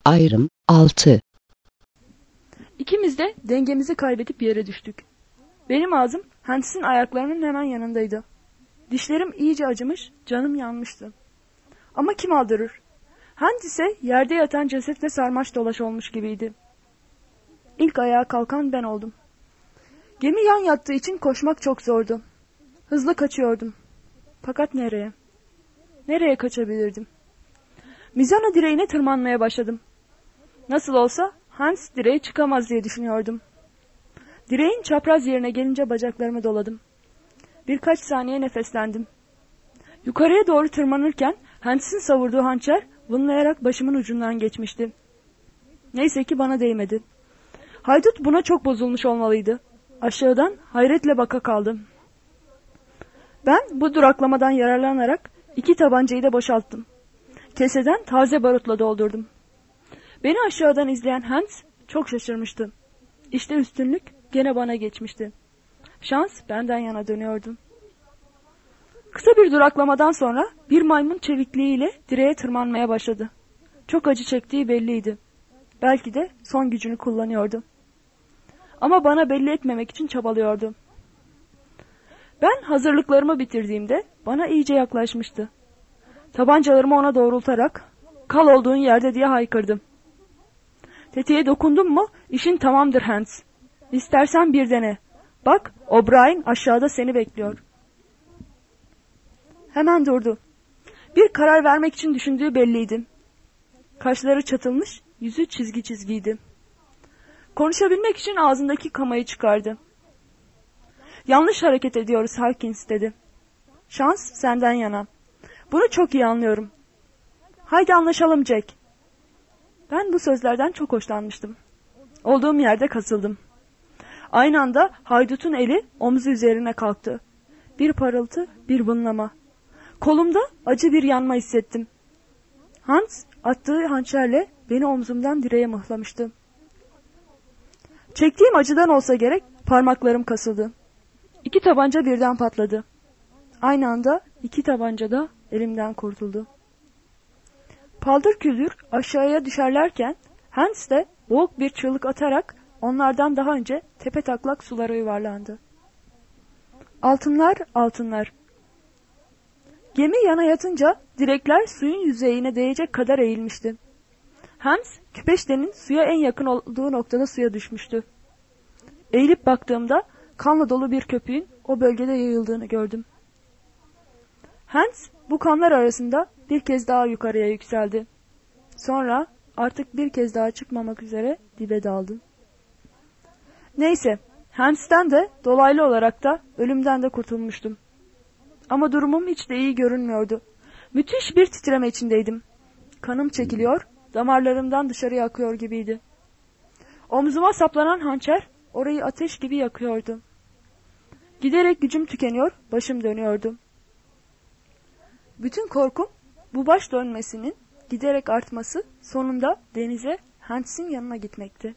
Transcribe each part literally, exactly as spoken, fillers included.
Ayrım altı. İkimiz de dengemizi kaybedip yere düştük. Benim ağzım Hans'in ayaklarının hemen yanındaydı. Dişlerim iyice acımış, canım yanmıştı. Ama kim aldırır? Hans ise yerde yatan cesetle sarmaş dolaş olmuş gibiydi. İlk ayağa kalkan ben oldum. Gemi yan yattığı için koşmak çok zordu. Hızlı kaçıyordum. Fakat nereye? Nereye kaçabilirdim? Mizana direğine tırmanmaya başladım. Nasıl olsa Hans direğe çıkamaz diye düşünüyordum. Direğin çapraz yerine gelince bacaklarımı doladım. Birkaç saniye nefeslendim. Yukarıya doğru tırmanırken Hans'in savurduğu hançer vınlayarak başımın ucundan geçmişti. Neyse ki bana değmedi. Haydut buna çok bozulmuş olmalıydı. Aşağıdan hayretle baka kaldım. Ben bu duraklamadan yararlanarak iki tabancayı da boşalttım. Keseden taze barutla doldurdum. Beni aşağıdan izleyen Hans çok şaşırmıştı. İşte üstünlük gene bana geçmişti. Şans benden yana dönüyordu. Kısa bir duraklamadan sonra bir maymun çevikliğiyle direğe tırmanmaya başladı. Çok acı çektiği belliydi. Belki de son gücünü kullanıyordu. Ama bana belli etmemek için çabalıyordu. Ben hazırlıklarımı bitirdiğimde bana iyice yaklaşmıştı. Tabancalarımı ona doğrultarak "Kal olduğun yerde" diye haykırdım. Tetiğe dokundun mu işin tamamdır Hans. İstersen bir dene. Bak, O'Brien aşağıda seni bekliyor. Hemen durdu. Bir karar vermek için düşündüğü belliydi. Kaşları çatılmış, yüzü çizgi çizgiydi. Konuşabilmek için ağzındaki kamayı çıkardı. "Yanlış hareket ediyoruz Hawkins" dedi. "Şans senden yana. Bunu çok iyi anlıyorum. Haydi anlaşalım Jack." Ben bu sözlerden çok hoşlanmıştım. Olduğum yerde kasıldım. Aynı anda haydutun eli omzu üzerine kalktı. Bir parıltı, bir vınlama. Kolumda acı bir yanma hissettim. Hans attığı hançerle beni omzumdan direğe mıhlamıştı. Çektiğim acıdan olsa gerek parmaklarım kasıldı. İki tabanca birden patladı. Aynı anda iki tabanca da elimden kurtuldu. Paldır küldür aşağıya düşerlerken Hans de boğuk bir çığlık atarak onlardan daha önce tepe taklak sulara yuvarlandı. Altınlar, altınlar. Gemi yana yatınca direkler suyun yüzeyine değecek kadar eğilmişti. Hans, küpeştenin suya en yakın olduğu noktada suya düşmüştü. Eğilip baktığımda kanla dolu bir köpüğün o bölgede yayıldığını gördüm. Hans, bu kanlar arasında bir kez daha yukarıya yükseldi. Sonra artık bir kez daha çıkmamak üzere dibe daldı. Neyse, Hans'ten de dolaylı olarak da ölümden de kurtulmuştum. Ama durumum hiç de iyi görünmüyordu. Müthiş bir titreme içindeydim. Kanım çekiliyor, damarlarımdan dışarıya akıyor gibiydi. Omzuma saplanan hançer orayı ateş gibi yakıyordu. Giderek gücüm tükeniyor, başım dönüyordu. Bütün korkum bu baş dönmesinin giderek artması, sonunda denize, Hans'in yanına gitmekti.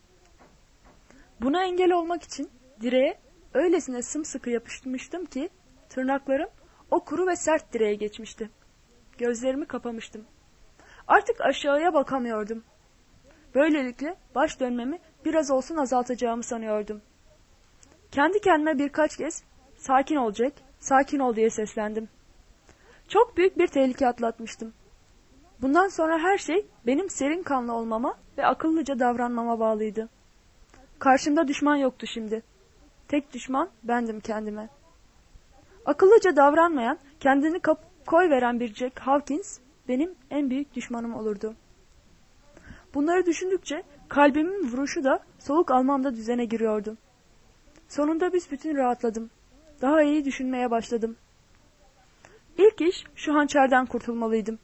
Buna engel olmak için direğe öylesine sımsıkı yapışmıştım ki tırnaklarım o kuru ve sert direğe geçmişti. Gözlerimi kapamıştım. Artık aşağıya bakamıyordum. Böylelikle baş dönmemi biraz olsun azaltacağımı sanıyordum. Kendi kendime birkaç kez "Sakin ol Jack, sakin ol" diye seslendim. Çok büyük bir tehlike atlatmıştım. Bundan sonra her şey benim serin kanlı olmama ve akıllıca davranmama bağlıydı. Karşımda düşman yoktu şimdi. Tek düşman bendim kendime. Akıllıca davranmayan, kendini koy veren bir Jack Hawkins benim en büyük düşmanım olurdu. Bunları düşündükçe kalbimin vuruşu da soluk almamda düzene giriyordu. Sonunda büsbütün rahatladım. Daha iyi düşünmeye başladım. İlk iş şu hançerden kurtulmalıydım.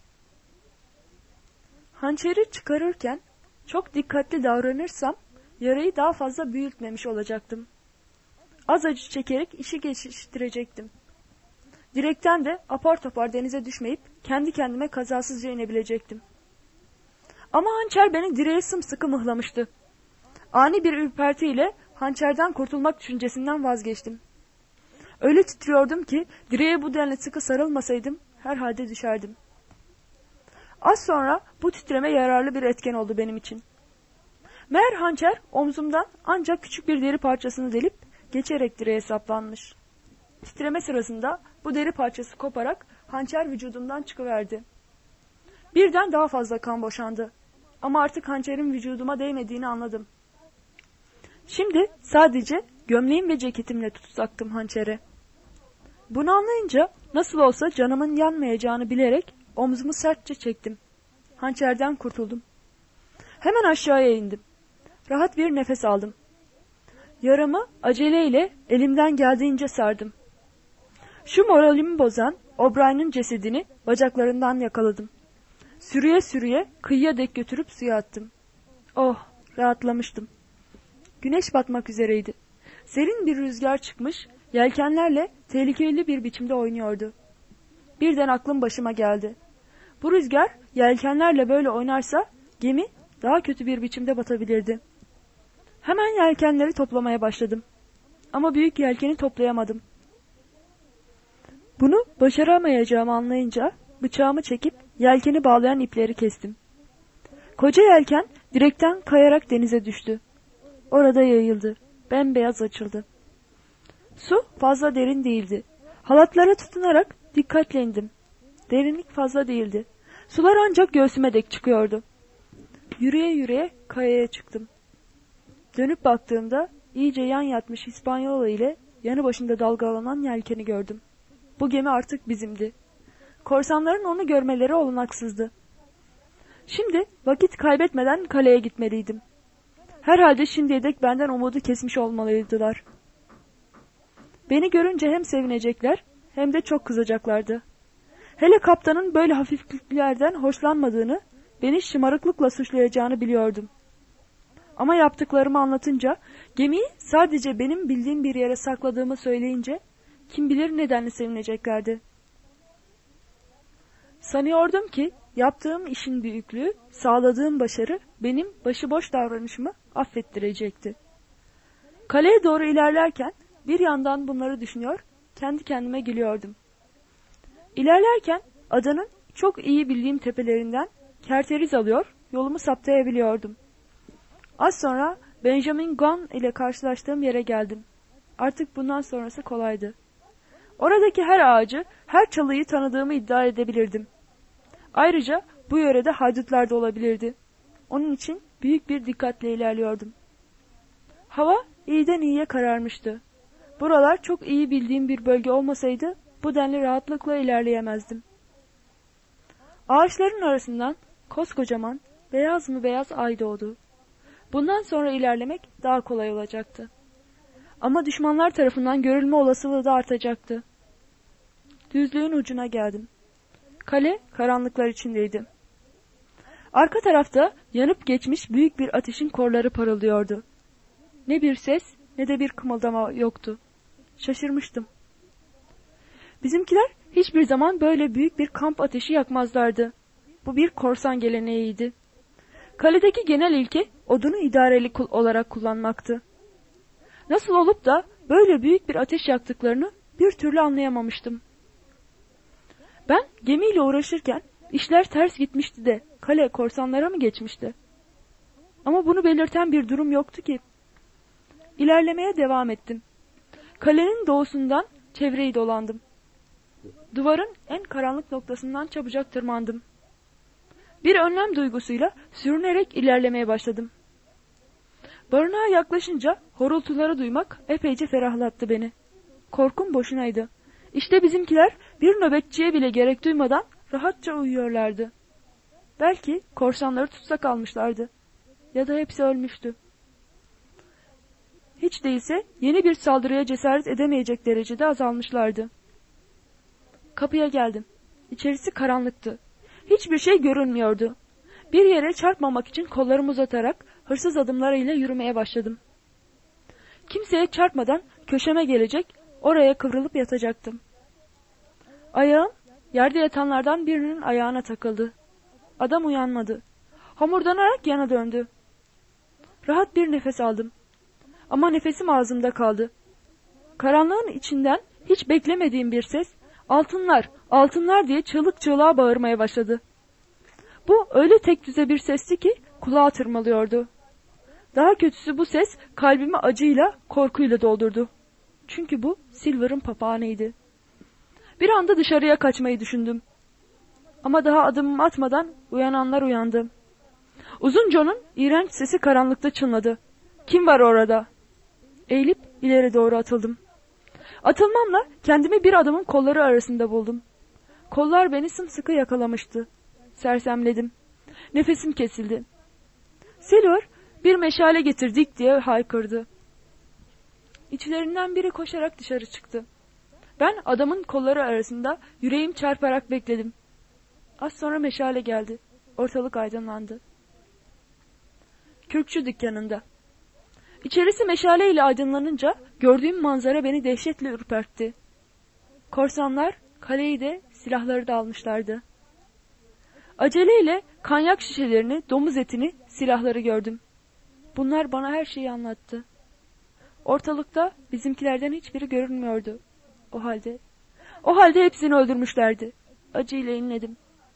Hançeri çıkarırken çok dikkatli davranırsam yarayı daha fazla büyütmemiş olacaktım. Az acı çekerek işi geçiştirecektim. Direkten de apar topar denize düşmeyip kendi kendime kazasızca inebilecektim. Ama hançer beni direğe sımsıkı mıhlamıştı. Ani bir ürpertiyle hançerden kurtulmak düşüncesinden vazgeçtim. Öyle titriyordum ki direğe bu denli sıkı sarılmasaydım herhalde düşerdim. Az sonra bu titreme yararlı bir etken oldu benim için. Meğer hançer omzumdan ancak küçük bir deri parçasını delip geçerek direğe saplanmış. Titreme sırasında bu deri parçası koparak hançer vücudumdan çıkıverdi. Birden daha fazla kan boşandı. Ama artık hançerin vücuduma değmediğini anladım. Şimdi sadece gömleğim ve ceketimle tutacaktım hançere. Bunu anlayınca nasıl olsa canımın yanmayacağını bilerek omzumu sertçe çektim. Hançerden kurtuldum. Hemen aşağıya indim. Rahat bir nefes aldım. Yaramı aceleyle elimden geldiğince sardım. Şu moralimi bozan O'Brien'in cesedini bacaklarından yakaladım. Sürüye sürüye kıyıya dek götürüp suya attım. Oh, rahatlamıştım. Güneş batmak üzereydi. Serin bir rüzgar çıkmış, yelkenlerle tehlikeli bir biçimde oynuyordu. Birden aklım başıma geldi. Bu rüzgar yelkenlerle böyle oynarsa gemi daha kötü bir biçimde batabilirdi. Hemen yelkenleri toplamaya başladım. Ama büyük yelkeni toplayamadım. Bunu başaramayacağımı anlayınca bıçağımı çekip yelkeni bağlayan ipleri kestim. Koca yelken direkten kayarak denize düştü. Orada yayıldı. Bembeyaz açıldı. Su fazla derin değildi. Halatlara tutunarak dikkatle indim. Derinlik fazla değildi. Sular ancak göğsüme dek çıkıyordu. Yürüye yürüye kayaya çıktım. Dönüp baktığımda iyice yan yatmış İspanyola ile yanı başında dalgalanan yelkeni gördüm. Bu gemi artık bizimdi. Korsanların onu görmeleri olanaksızdı. Şimdi vakit kaybetmeden kaleye gitmeliydim. Herhalde şimdiye dek benden umudu kesmiş olmalıydılar. Beni görünce hem sevinecekler hem de çok kızacaklardı. Hele kaptanın böyle hafifliklerden hoşlanmadığını, beni şımarıklıkla suçlayacağını biliyordum. Ama yaptıklarımı anlatınca, gemiyi sadece benim bildiğim bir yere sakladığımı söyleyince, kim bilir nedenle sevineceklerdi. Sanıyordum ki yaptığım işin büyüklüğü, sağladığım başarı benim başıboş davranışımı affettirecekti. Kaleye doğru ilerlerken bir yandan bunları düşünüyor, kendi kendime gülüyordum. İlerlerken adanın çok iyi bildiğim tepelerinden kerteriz alıyor, yolumu saptayabiliyordum. Az sonra Benjamin Gunn ile karşılaştığım yere geldim. Artık bundan sonrası kolaydı. Oradaki her ağacı, her çalıyı tanıdığımı iddia edebilirdim. Ayrıca bu yörede haydutlar da olabilirdi. Onun için büyük bir dikkatle ilerliyordum. Hava iyiden iyiye kararmıştı. Buralar çok iyi bildiğim bir bölge olmasaydı bu denli rahatlıkla ilerleyemezdim. Ağaçların arasından koskocaman beyaz mı beyaz ay doğdu. Bundan sonra ilerlemek daha kolay olacaktı. Ama düşmanlar tarafından görülme olasılığı da artacaktı. Düzlüğün ucuna geldim. Kale karanlıklar içindeydi. Arka tarafta yanıp geçmiş büyük bir ateşin korları parıldıyordu. Ne bir ses ne de bir kımıldama yoktu. Şaşırmıştım. Bizimkiler hiçbir zaman böyle büyük bir kamp ateşi yakmazlardı. Bu bir korsan geleneğiydi. Kaledeki genel ilke odunu idareli olarak kullanmaktı. Nasıl olup da böyle büyük bir ateş yaktıklarını bir türlü anlayamamıştım. Ben gemiyle uğraşırken işler ters gitmişti de kale korsanlara mı geçmişti? Ama bunu belirten bir durum yoktu ki. İlerlemeye devam ettim. Kalenin doğusundan çevreyi dolandım. Duvarın en karanlık noktasından çabucak tırmandım. Bir önlem duygusuyla sürünerek ilerlemeye başladım. Barınağa yaklaşınca horultuları duymak epeyce ferahlattı beni. Korkum boşunaydı. İşte bizimkiler bir nöbetçiye bile gerek duymadan rahatça uyuyorlardı. Belki korsanları tutsak almışlardı. Ya da hepsi ölmüştü. Hiç değilse yeni bir saldırıya cesaret edemeyecek derecede azalmışlardı. Kapıya geldim. İçerisi karanlıktı. Hiçbir şey görünmüyordu. Bir yere çarpmamak için kollarımı uzatarak hırsız adımlarıyla yürümeye başladım. Kimseye çarpmadan köşeme gelecek, oraya kıvrılıp yatacaktım. Ayağım yerde yatanlardan birinin ayağına takıldı. Adam uyanmadı. Homurdanarak yana döndü. Rahat bir nefes aldım. Ama nefesim ağzımda kaldı. Karanlığın içinden hiç beklemediğim bir ses, altınlar, altınlar diye çığlık çığlığa bağırmaya başladı. Bu öyle tek düze bir sesti ki kulağa tırmalıyordu. Daha kötüsü bu ses kalbimi acıyla, korkuyla doldurdu. Çünkü bu Silver'ın papağanıydı. Bir anda dışarıya kaçmayı düşündüm. Ama daha adımımı atmadan uyananlar uyandı. Uzun John'un iğrenç sesi karanlıkta çınladı. Kim var orada? Eğilip ileri doğru atıldım. Atılmamla kendimi bir adamın kolları arasında buldum. Kollar beni sımsıkı yakalamıştı. Sersemledim. Nefesim kesildi. Silver, bir meşale getirdik diye haykırdı. İçlerinden biri koşarak dışarı çıktı. Ben adamın kolları arasında yüreğim çarparak bekledim. Az sonra meşale geldi. Ortalık aydınlandı. Kürkçü dükkanında. İçerisi meşaleyle aydınlanınca gördüğüm manzara beni dehşetle ürpertti. Korsanlar kaleyi de silahları da almışlardı. Aceleyle kanyak şişelerini, domuz etini, silahları gördüm. Bunlar bana her şeyi anlattı. Ortalıkta bizimkilerden hiçbiri görünmüyordu. O halde, o halde hepsini öldürmüşlerdi. Acıyla inledim.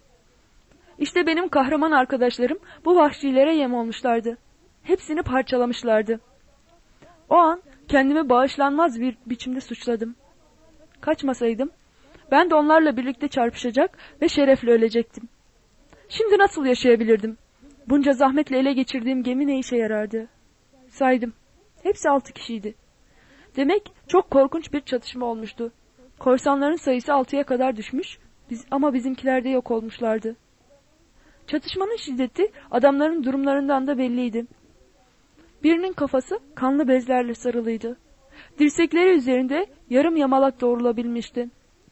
İşte benim kahraman arkadaşlarım bu vahşilere yem olmuşlardı. Hepsini parçalamışlardı. O an kendimi bağışlanmaz bir biçimde suçladım. Kaçmasaydım, ben de onlarla birlikte çarpışacak ve şerefle ölecektim. Şimdi nasıl yaşayabilirdim? Bunca zahmetle ele geçirdiğim gemi ne işe yarardı? Saydım. Hepsi altı kişiydi. Demek çok korkunç bir çatışma olmuştu. Korsanların sayısı altıya kadar düşmüş biz, ama bizimkiler de yok olmuşlardı. Çatışmanın şiddeti adamların durumlarından da belliydi. Birinin kafası kanlı bezlerle sarılıydı. Dirsekleri üzerinde yarım yamalak doğrulabilmişti.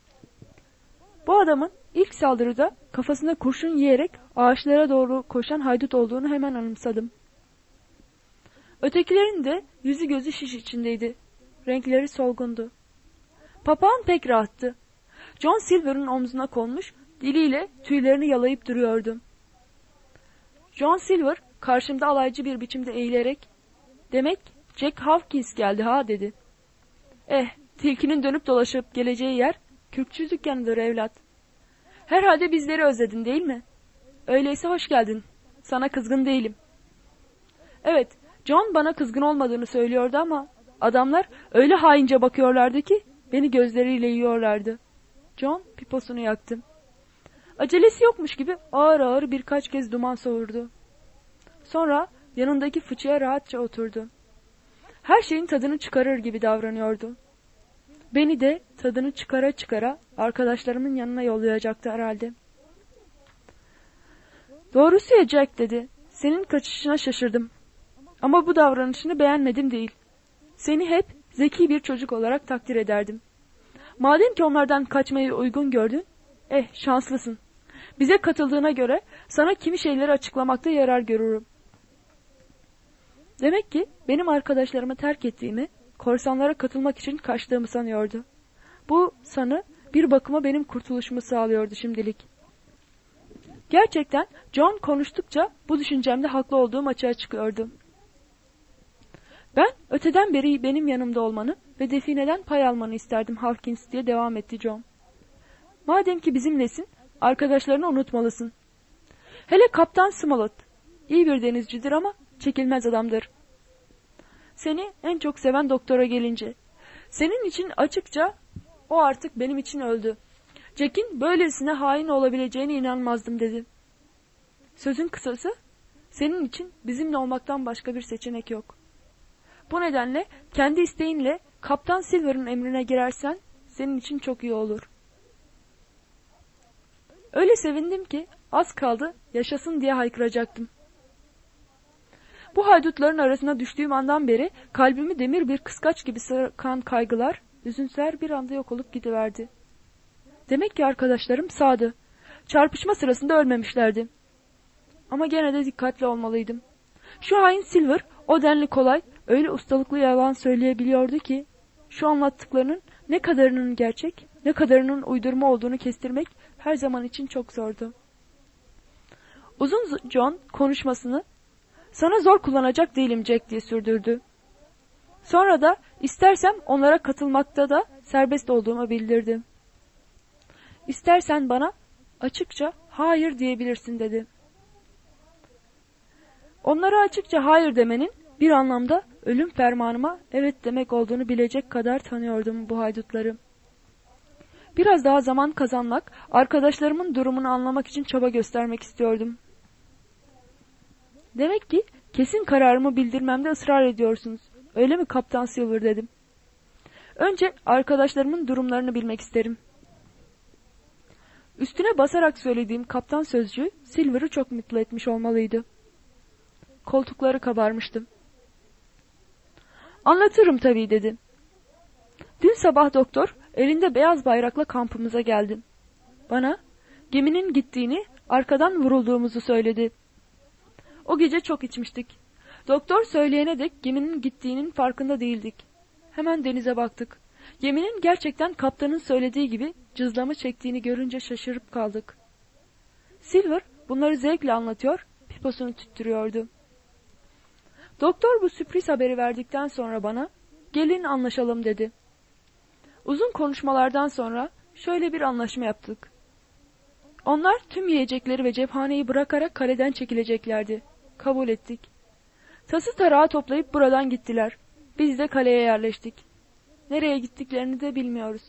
Bu adamın ilk saldırıda kafasına kurşun yiyerek ağaçlara doğru koşan haydut olduğunu hemen anımsadım. Ötekilerin de yüzü gözü şiş içindeydi. Renkleri solgundu. Papağan pek rahattı. John Silver'ın omzuna konmuş, diliyle tüylerini yalayıp duruyordu. John Silver karşımda alaycı bir biçimde eğilerek, "Demek Jack Hawkins geldi ha?" dedi. "Eh, tilkinin dönüp dolaşıp geleceği yer kürkçü dükkanıdır evlat. Herhalde bizleri özledin değil mi? Öyleyse hoş geldin. Sana kızgın değilim." Evet, John bana kızgın olmadığını söylüyordu ama adamlar öyle haince bakıyorlardı ki beni gözleriyle yiyorlardı. John piposunu yaktı. Acelesi yokmuş gibi ağır ağır birkaç kez duman savurdu. Sonra yanındaki fıçıya rahatça oturdu. Her şeyin tadını çıkarır gibi davranıyordu. Beni de tadını çıkara çıkara arkadaşlarımın yanına yollayacaktı herhalde. "Doğrusu ya Jack," dedi. "Senin kaçışına şaşırdım. Ama bu davranışını beğenmedim değil. Seni hep zeki bir çocuk olarak takdir ederdim. Madem ki onlardan kaçmayı uygun gördün, eh şanslısın. Bize katıldığına göre sana kimi şeyleri açıklamakta yarar görürüm." Demek ki benim arkadaşlarımı terk ettiğimi, korsanlara katılmak için kaçtığımı sanıyordu. Bu sanı bir bakıma benim kurtuluşumu sağlıyordu şimdilik. Gerçekten John konuştukça bu düşüncemde haklı olduğum açığa çıkıyordu. "Ben öteden beri benim yanımda olmanı ve defineden pay almanı isterdim Hawkins," diye devam etti John. "Madem ki bizimlesin, arkadaşlarını unutmalısın. Hele Kaptan Smollett, iyi bir denizcidir ama çekilmez adamdır. Seni en çok seven doktora gelince, senin için açıkça o artık benim için öldü. Jack'in böylesine hain olabileceğine inanmazdım," dedi. "Sözün kısası, senin için bizimle olmaktan başka bir seçenek yok. Bu nedenle kendi isteğinle Kaptan Silver'ın emrine girersen senin için çok iyi olur." Öyle sevindim ki az kaldı yaşasın diye haykıracaktım. Bu haydutların arasına düştüğüm andan beri kalbimi demir bir kıskaç gibi sıkan kaygılar, üzüntüler bir anda yok olup gidiverdi. Demek ki arkadaşlarım sağdı. Çarpışma sırasında ölmemişlerdi. Ama gene de dikkatli olmalıydım. Şu hain Silver o denli kolay, öyle ustalıklı yalan söyleyebiliyordu ki, şu anlattıklarının ne kadarının gerçek, ne kadarının uydurma olduğunu kestirmek her zaman için çok zordu. Uzun John konuşmasını, "Sana zor kullanacak değilim Jack," diye sürdürdü. Sonra da istersem onlara katılmakta da serbest olduğumu bildirdi. "İstersen bana açıkça hayır diyebilirsin," dedi. Onlara açıkça hayır demenin bir anlamda ölüm fermanıma evet demek olduğunu bilecek kadar tanıyordum bu haydutları. Biraz daha zaman kazanmak, arkadaşlarımın durumunu anlamak için çaba göstermek istiyordum. Demek ki kesin kararımı bildirmemde ısrar ediyorsunuz. Öyle mi Kaptan Silver dedim. Önce arkadaşlarımın durumlarını bilmek isterim. Üstüne basarak söylediğim kaptan sözcüğü Silver'ı çok mutlu etmiş olmalıydı. Koltukları kabarmıştı. Anlatırım tabii dedi. Dün sabah doktor elinde beyaz bayrakla kampımıza geldi. Bana geminin gittiğini, arkadan vurulduğumuzu söyledi. O gece çok içmiştik. Doktor söyleyene dek geminin gittiğinin farkında değildik. Hemen denize baktık. Geminin gerçekten kaptanın söylediği gibi cızlama çektiğini görünce şaşırıp kaldık. Silver bunları zevkle anlatıyor, piposunu tüttürüyordu. Doktor bu sürpriz haberi verdikten sonra bana, gelin anlaşalım dedi. Uzun konuşmalardan sonra şöyle bir anlaşma yaptık. Onlar tüm yiyecekleri ve cephaneyi bırakarak kaleden çekileceklerdi. Kabul ettik. Tası tarağı toplayıp buradan gittiler. Biz de kaleye yerleştik. Nereye gittiklerini de bilmiyoruz.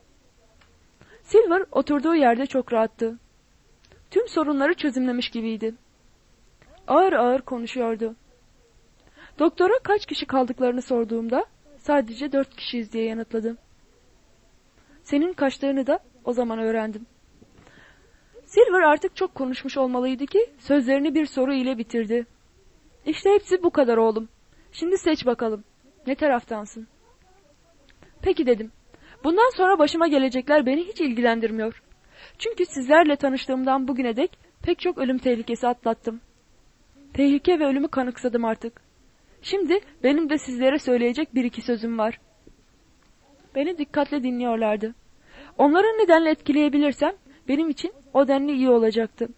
Silver oturduğu yerde çok rahattı. Tüm sorunları çözümlemiş gibiydi. Ağır ağır konuşuyordu. Doktora kaç kişi kaldıklarını sorduğumda sadece dört kişiyiz diye yanıtladı. Senin kaçtığını da o zaman öğrendim. Silver artık çok konuşmuş olmalıydı ki sözlerini bir soru ile bitirdi. İşte hepsi bu kadar oğlum. Şimdi seç bakalım. Ne taraftansın? Peki dedim. Bundan sonra başıma gelecekler beni hiç ilgilendirmiyor. Çünkü sizlerle tanıştığımdan bugüne dek pek çok ölüm tehlikesi atlattım. Tehlike ve ölümü kanıksadım artık. Şimdi benim de sizlere söyleyecek bir iki sözüm var. Beni dikkatle dinliyorlardı. Onları nedenle etkileyebilirsem benim için o denli iyi olacaktı.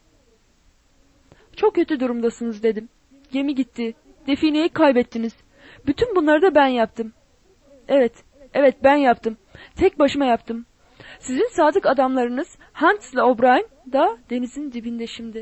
Çok kötü durumdasınız dedim. Gemi gitti. Defineyi kaybettiniz. Bütün bunları da ben yaptım. Evet, evet ben yaptım. Tek başıma yaptım. Sizin sadık adamlarınız Hans ile O'Brien da denizin dibinde şimdi.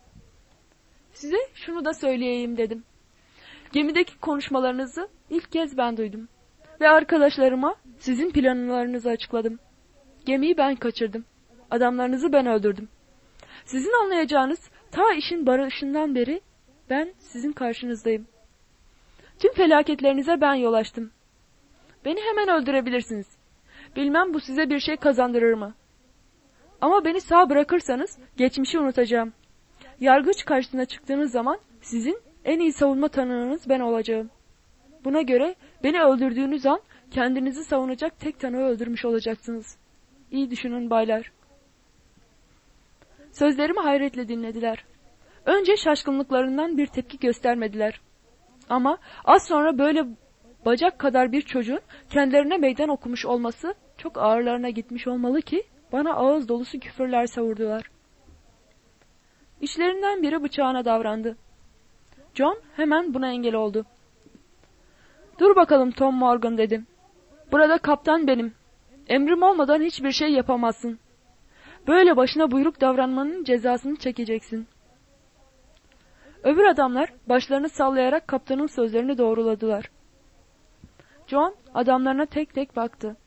Size şunu da söyleyeyim dedim. Gemideki konuşmalarınızı ilk kez ben duydum. Ve arkadaşlarıma sizin planlarınızı açıkladım. Gemiyi ben kaçırdım. Adamlarınızı ben öldürdüm. Sizin anlayacağınız ta işin barışından beri ben sizin karşınızdayım. Tüm felaketlerinize ben yol açtım. Beni hemen öldürebilirsiniz. Bilmem bu size bir şey kazandırır mı? Ama beni sağ bırakırsanız geçmişi unutacağım. Yargıç karşısına çıktığınız zaman sizin en iyi savunma tanığınız ben olacağım. Buna göre beni öldürdüğünüz an kendinizi savunacak tek tanığı öldürmüş olacaksınız. İyi düşünün baylar. Sözlerimi hayretle dinlediler. Önce şaşkınlıklarından bir tepki göstermediler. Ama az sonra böyle bacak kadar bir çocuğun kendilerine meydan okumuş olması çok ağırlarına gitmiş olmalı ki bana ağız dolusu küfürler savurdular. İçlerinden biri bıçağına davrandı. John hemen buna engel oldu. Dur bakalım Tom Morgan dedim. Burada kaptan benim. Emrim olmadan hiçbir şey yapamazsın. Böyle başına buyruk davranmanın cezasını çekeceksin. Öbür adamlar başlarını sallayarak kaptanın sözlerini doğruladılar. John adamlarına tek tek baktı.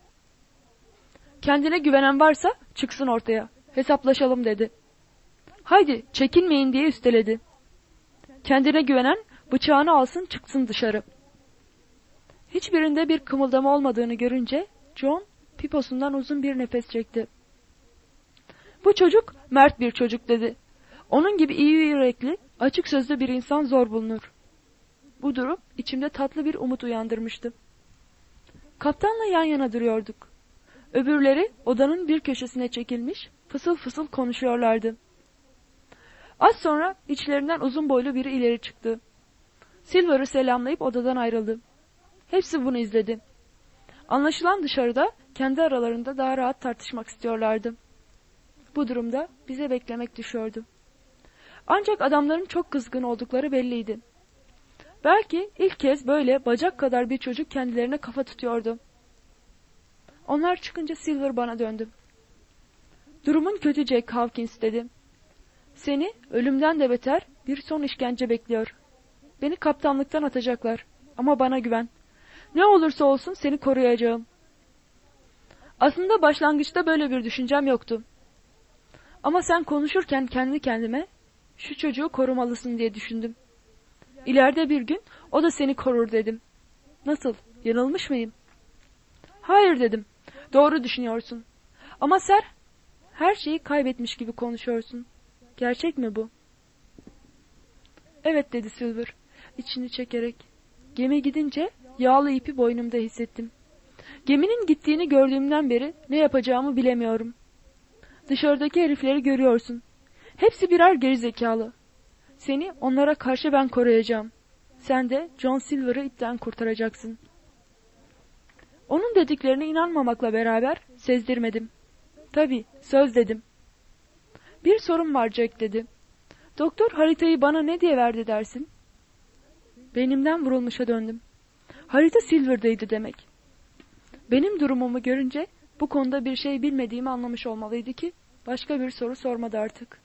Kendine güvenen varsa çıksın ortaya. Hesaplaşalım dedi. Haydi çekinmeyin diye üsteledi. Kendine güvenen bıçağını alsın çıksın dışarı. Hiçbirinde bir kımıldama olmadığını görünce John piposundan uzun bir nefes çekti. Bu çocuk mert bir çocuk dedi. Onun gibi iyi yürekli, açık sözlü bir insan zor bulunur. Bu durum içimde tatlı bir umut uyandırmıştı. Kaptanla yan yana duruyorduk. Öbürleri odanın bir köşesine çekilmiş, fısıl fısıl konuşuyorlardı. Az sonra içlerinden uzun boylu biri ileri çıktı. Silver'ı selamlayıp odadan ayrıldı. Hepsi bunu izledi. Anlaşılan dışarıda kendi aralarında daha rahat tartışmak istiyorlardı. Bu durumda bize beklemek düşüyordu. Ancak adamların çok kızgın oldukları belliydi. Belki ilk kez böyle bacak kadar bir çocuk kendilerine kafa tutuyordu. Onlar çıkınca Silver bana döndü. Durumun kötü Jack Hawkins dedi. Seni ölümden de beter bir son işkence bekliyor. Beni kaptanlıktan atacaklar. Ama bana güven. Ne olursa olsun seni koruyacağım. Aslında başlangıçta böyle bir düşüncem yoktu. Ama sen konuşurken kendi kendime şu çocuğu korumalısın diye düşündüm. İleride bir gün o da seni korur dedim. Nasıl? Yanılmış mıyım? Hayır dedim. Doğru düşünüyorsun. Ama sen her şeyi kaybetmiş gibi konuşuyorsun. Gerçek mi bu? Evet dedi Silver, içini çekerek. Gemi gidince yağlı ipi boynumda hissettim. Geminin gittiğini gördüğümden beri ne yapacağımı bilemiyorum. Dışarıdaki herifleri görüyorsun. Hepsi birer gerizekalı. Seni onlara karşı ben koruyacağım. Sen de John Silver'ı ipten kurtaracaksın. Onun dediklerine inanmamakla beraber sezdirmedim. Tabii, söz dedim. Bir sorun var Jack dedi. Doktor haritayı bana ne diye verdi dersin? Beynimden vurulmuşa döndüm. Harita Silver'daydı demek. Benim durumumu görünce bu konuda bir şey bilmediğimi anlamış olmalıydı ki başka bir soru sormadı artık.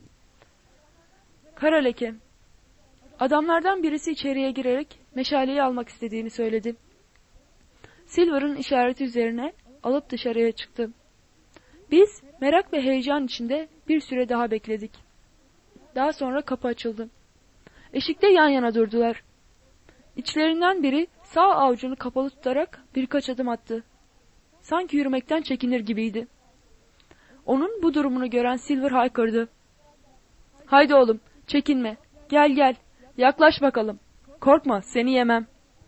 Kara leke. Adamlardan birisi içeriye girerek meşaleyi almak istediğini söyledi. Silver'ın işareti üzerine alıp dışarıya çıktı. Biz merak ve heyecan içinde bir süre daha bekledik. Daha sonra kapı açıldı. Eşikte yan yana durdular. İçlerinden biri sağ avucunu kapalı tutarak birkaç adım attı. Sanki yürümekten çekinir gibiydi. Onun bu durumunu gören Silver haykırdı. Haydi oğlum, çekinme. Gel gel, yaklaş bakalım. Korkma, seni yemem.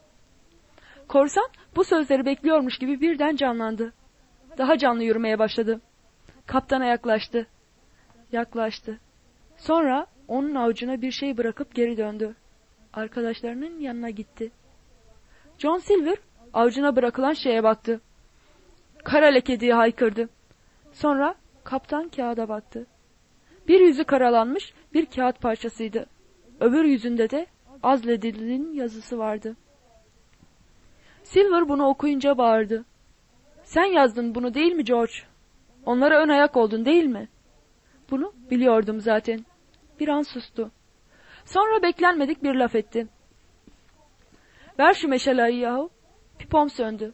Korsan bu sözleri bekliyormuş gibi birden canlandı. Daha canlı yürümeye başladı. Kaptana yaklaştı. Yaklaştı. Sonra onun avucuna bir şey bırakıp geri döndü. Arkadaşlarının yanına gitti. John Silver avucuna bırakılan şeye baktı. Kara leke diye haykırdı. Sonra kaptan kağıda baktı. Bir yüzü karalanmış bir kağıt parçasıydı. Öbür yüzünde de Azledil'in yazısı vardı. Silver bunu okuyunca bağırdı. Sen yazdın bunu değil mi George? Onlara ön ayak oldun değil mi? Bunu biliyordum zaten. Bir an sustu. Sonra beklenmedik bir laf etti. Ver şu meşaleyi yahu. Pipom söndü.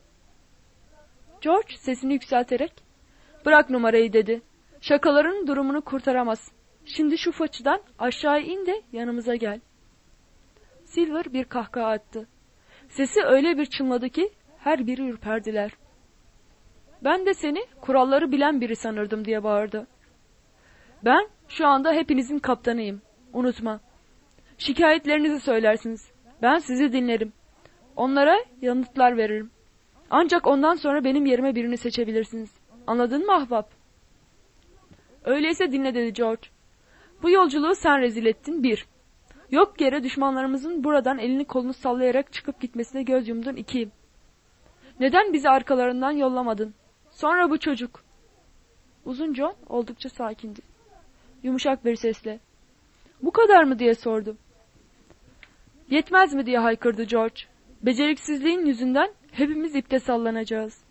George sesini yükselterek bırak numarayı dedi. Şakaların durumunu kurtaramaz. Şimdi şu fıçıdan aşağı in de yanımıza gel. Silver bir kahkaha attı. Sesi öyle bir çınladı ki her biri ürperdiler. Ben de seni kuralları bilen biri sanırdım diye bağırdı. Ben şu anda hepinizin kaptanıyım. Unutma. Şikayetlerinizi söylersiniz. Ben sizi dinlerim. Onlara yanıtlar veririm. Ancak ondan sonra benim yerime birini seçebilirsiniz. Anladın mı ahbap? Öyleyse dinle dedi George. Bu yolculuğu sen rezil ettin bir. Yok yere düşmanlarımızın buradan elini kolunu sallayarak çıkıp gitmesine göz yumdun iki. Neden bizi arkalarından yollamadın? Sonra bu çocuk. Uzun John oldukça sakindi. Yumuşak bir sesle. Bu kadar mı diye sordu. Yetmez mi diye haykırdı George. Beceriksizliğin yüzünden hepimiz ipte sallanacağız.